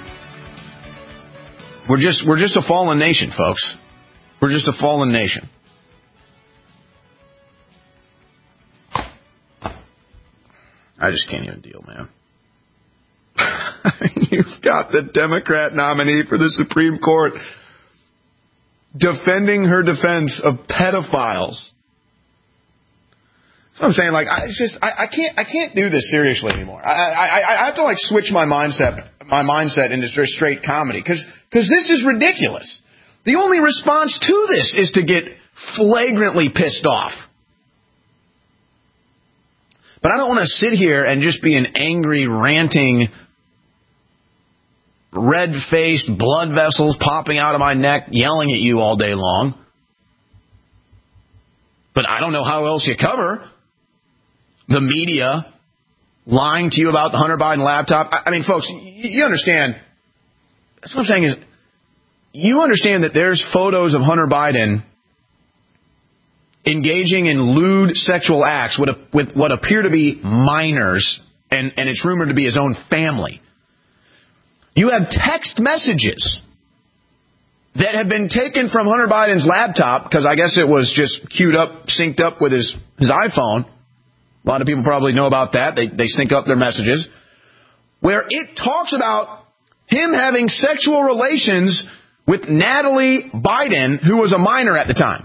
we're just a fallen nation, folks. We're just a fallen nation. I just can't even deal, man. You've got the Democrat nominee for the Supreme Court defending her defense of pedophiles. So I'm saying, like, I can't do this seriously anymore. I have to like switch my mindset into straight comedy because this is ridiculous. The only response to this is to get flagrantly pissed off. But I don't want to sit here and just be an angry, ranting, red-faced, blood vessels popping out of my neck, yelling at you all day long. But I don't know how else you cover the media lying to you about the Hunter Biden laptop. I mean, folks, you understand. That's what I'm saying is you understand that there's photos of Hunter Biden engaging in lewd sexual acts with what appear to be minors, and it's rumored to be his own family. You have text messages that have been taken from Hunter Biden's laptop, because I guess it was just queued up, synced up with his iPhone. A lot of people probably know about that. They sync up their messages, where it talks about him having sexual relations with Natalie Biden, who was a minor at the time.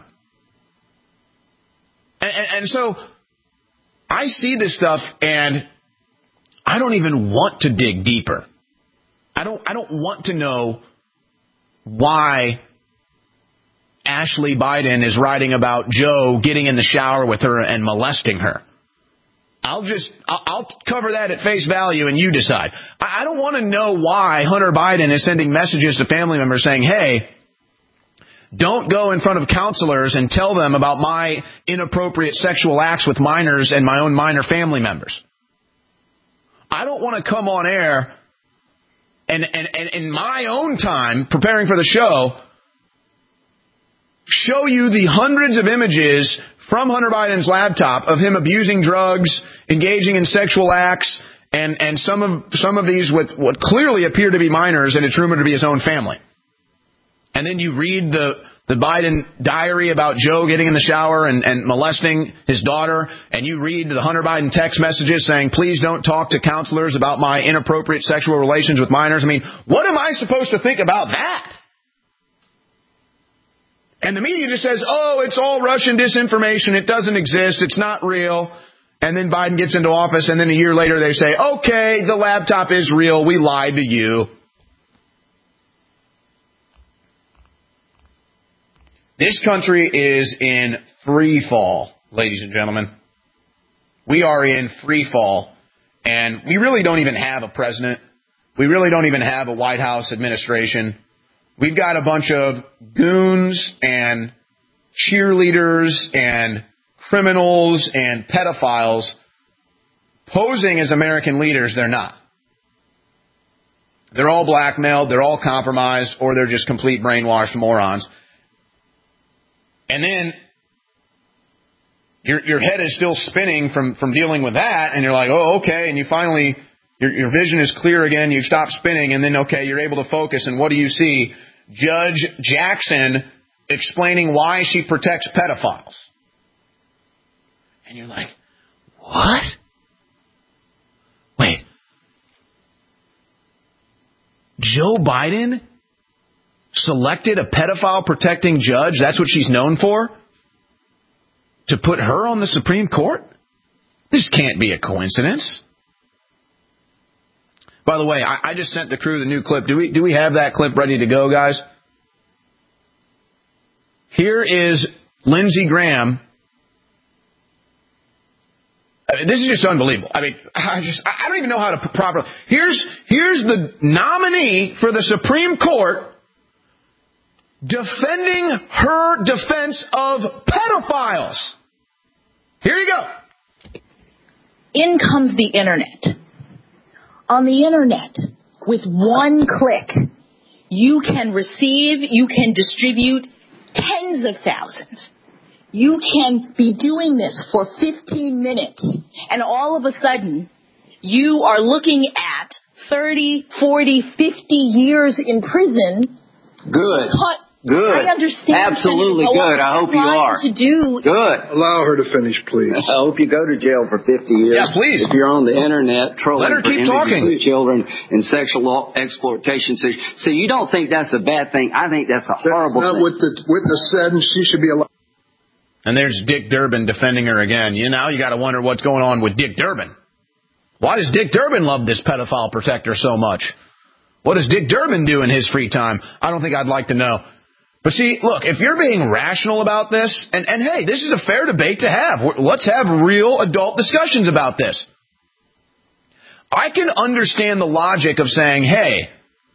And so I see this stuff and I don't even want to dig deeper. I don't want to know why Ashley Biden is writing about Joe getting in the shower with her and molesting her. I'll cover that at face value and you decide. I don't want to know why Hunter Biden is sending messages to family members saying, hey, don't go in front of counselors and tell them about my inappropriate sexual acts with minors and my own minor family members. I don't want to come on air and in my own time preparing for the show you the hundreds of images from Hunter Biden's laptop of him abusing drugs, engaging in sexual acts, and some of these with what clearly appear to be minors, and it's rumored to be his own family. And then you read the Biden diary about Joe getting in the shower and molesting his daughter, and you read the Hunter Biden text messages saying, please don't talk to counselors about my inappropriate sexual relations with minors. I mean, what am I supposed to think about that? And the media just says, oh, it's all Russian disinformation. It doesn't exist. It's not real. And then Biden gets into office, and then a year later they say, okay, the laptop is real. We lied to you. This country is in free fall, ladies and gentlemen. We are in free fall, and we really don't even have a president. We really don't even have a White House administration. We've got a bunch of goons and cheerleaders and criminals and pedophiles posing as American leaders. They're not. They're all blackmailed, they're all compromised, or they're just complete brainwashed morons. And then your head is still spinning from dealing with that, and you're like, oh, okay, and you finally, your vision is clear again, you stop spinning, and then, okay, you're able to focus, and what do you see? Judge Jackson explaining why she protects pedophiles. And you're like, what? Wait. Joe Biden selected a pedophile protecting judge? That's what she's known for? To put her on the Supreme Court? This can't be a coincidence. By the way, I just sent the crew the new clip. Do we have that clip ready to go, guys? Here is Lindsey Graham. I mean, this is just unbelievable. I mean, I don't even know how to properly. Here's the nominee for the Supreme Court defending her defense of pedophiles. Here you go. In comes the internet. On the internet, with one click, you can receive, you can distribute tens of thousands. You can be doing this for 15 minutes, and all of a sudden, you are looking at 30, 40, 50 years in prison. Good. Good. I understand. Absolutely good. I hope you are. Good. Allow her to finich, please. I hope you go to jail for 50 years. Yeah, please. If you're on the internet trolling Let her keep talking. children and sexual exploitation. So you don't think that's a bad thing? I think that's a horrible thing. That's not what the witness said, and she should be allowed. And there's Dick Durbin defending her again. You got to wonder what's going on with Dick Durbin. Why does Dick Durbin love this pedophile protector so much? What does Dick Durbin do in his free time? I don't think I'd like to know. But see, look, if you're being rational about this, and hey, this is a fair debate to have. Let's have real adult discussions about this. I can understand the logic of saying, hey,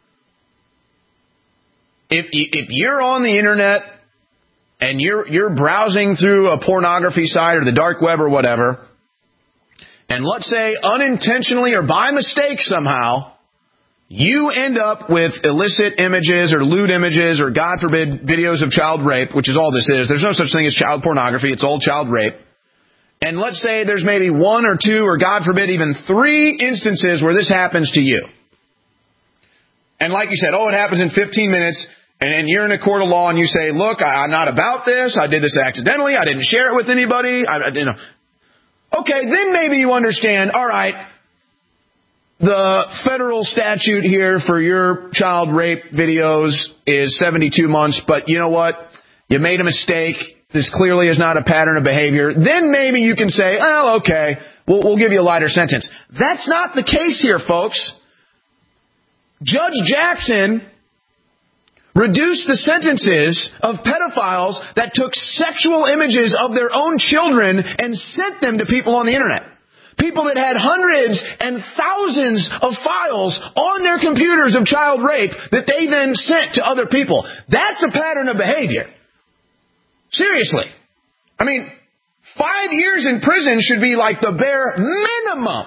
if you're on the internet and you're browsing through a pornography site or the dark web or whatever, and let's say unintentionally or by mistake somehow, you end up with illicit images or lewd images or, God forbid, videos of child rape, which is all this is. There's no such thing as child pornography. It's all child rape. And let's say there's maybe 1 or 2 or, God forbid, even 3 instances where this happens to you. And like you said, it happens in 15 minutes, and you're in a court of law and you say, look, I'm not about this. I did this accidentally. I didn't share it with anybody. Okay, then maybe you understand, all right, the federal statute here for your child rape videos is 72 months, but you know what? You made a mistake. This clearly is not a pattern of behavior. Then maybe you can say, oh, okay, we'll give you a lighter sentence. That's not the case here, folks. Judge Jackson reduced the sentences of pedophiles that took sexual images of their own children and sent them to people on the internet. People that had hundreds and thousands of files on their computers of child rape that they then sent to other people. That's a pattern of behavior. Seriously. I mean, 5 years in prison should be like the bare minimum.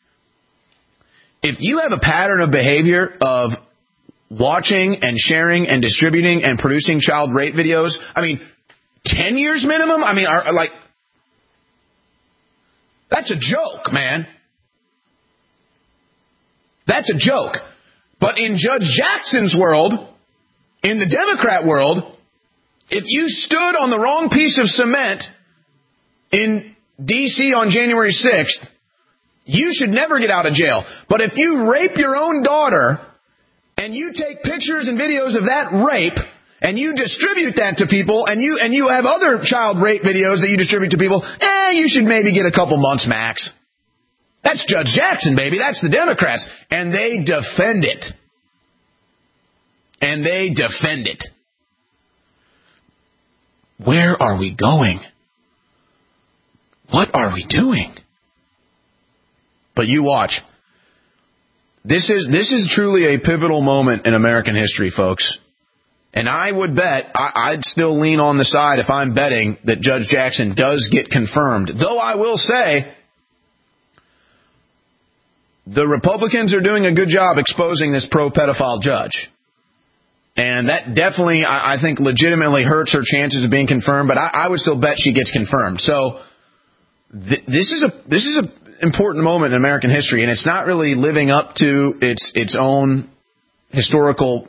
If you have a pattern of behavior of watching and sharing and distributing and producing child rape videos, 10 years minimum? That's a joke, man. That's a joke. But in Judge Jackson's world, in the Democrat world, if you stood on the wrong piece of cement in D.C. on January 6th, you should never get out of jail. But if you rape your own daughter and you take pictures and videos of that rape and you distribute that to people and you have other child rape videos that you distribute to people, you should maybe get a couple months max. That's Judge Jackson, baby. That's the Democrats. And they defend it. And they defend it. Where are we going? What are we doing? But you watch. This is truly a pivotal moment in American history, folks. And I would bet, I'd still lean on the side if I'm betting that Judge Jackson does get confirmed. Though I will say, the Republicans are doing a good job exposing this pro-pedophile judge. And that definitely, I think, legitimately hurts her chances of being confirmed. But I would still bet she gets confirmed. So this is a important moment in American history, and it's not really living up to its own historical,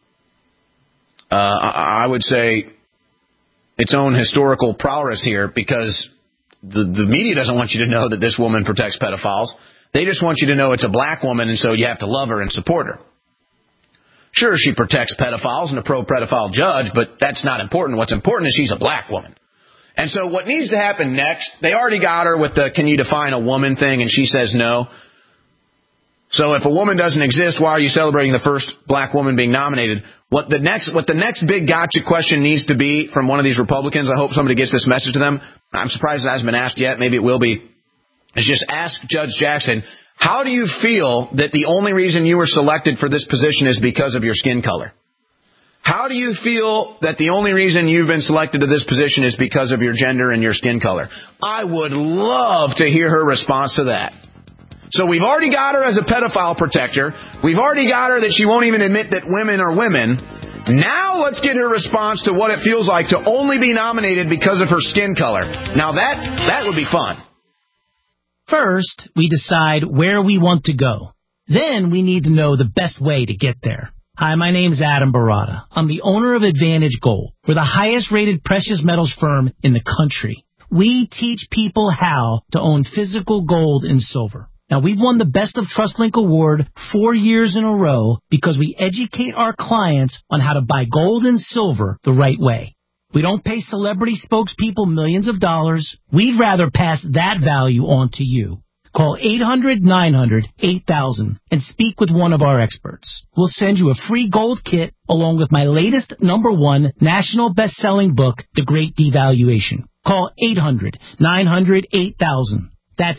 I would say, its own historical prowess here, because the media doesn't want you to know that this woman protects pedophiles. They just want you to know it's a black woman, and so you have to love her and support her. Sure, she protects pedophiles and a pro-pedophile judge, but that's not important. What's important is she's a black woman. And so what needs to happen next, they already got her with the can you define a woman thing, and she says no. So if a woman doesn't exist, why are you celebrating the first black woman being nominated? What the next big gotcha question needs to be from one of these Republicans, I hope somebody gets this message to them. I'm surprised it hasn't been asked yet. Maybe it will be. Is just ask Judge Jackson, how do you feel that the only reason you were selected for this position is because of your skin color? How do you feel that the only reason you've been selected to this position is because of your gender and your skin color? I would love to hear her response to that. So we've already got her as a pedophile protector. We've already got her that she won't even admit that women are women. Now let's get her response to what it feels like to only be nominated because of her skin color. Now that would be fun. First, we decide where we want to go. Then we need to know the best way to get there. Hi, my name's Adam Barada. I'm the owner of Advantage Gold. We're the highest-rated precious metals firm in the country. We teach people how to own physical gold and silver. Now, we've won the Best of TrustLink Award 4 years in a row because we educate our clients on how to buy gold and silver the right way. We don't pay celebrity spokespeople millions of dollars. We'd rather pass that value on to you. Call 800-900-8000 and speak with one of our experts. We'll send you a free gold kit along with my latest #1 national best-selling book, The Great Devaluation. Call 800-900-8000. That's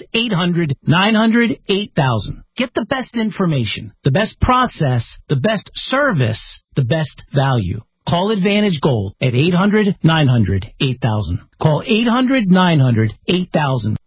800-900-8000. Get the best information, the best process, the best service, the best value. Call Advantage Gold at 800-900-8000. Call 800-900-8000.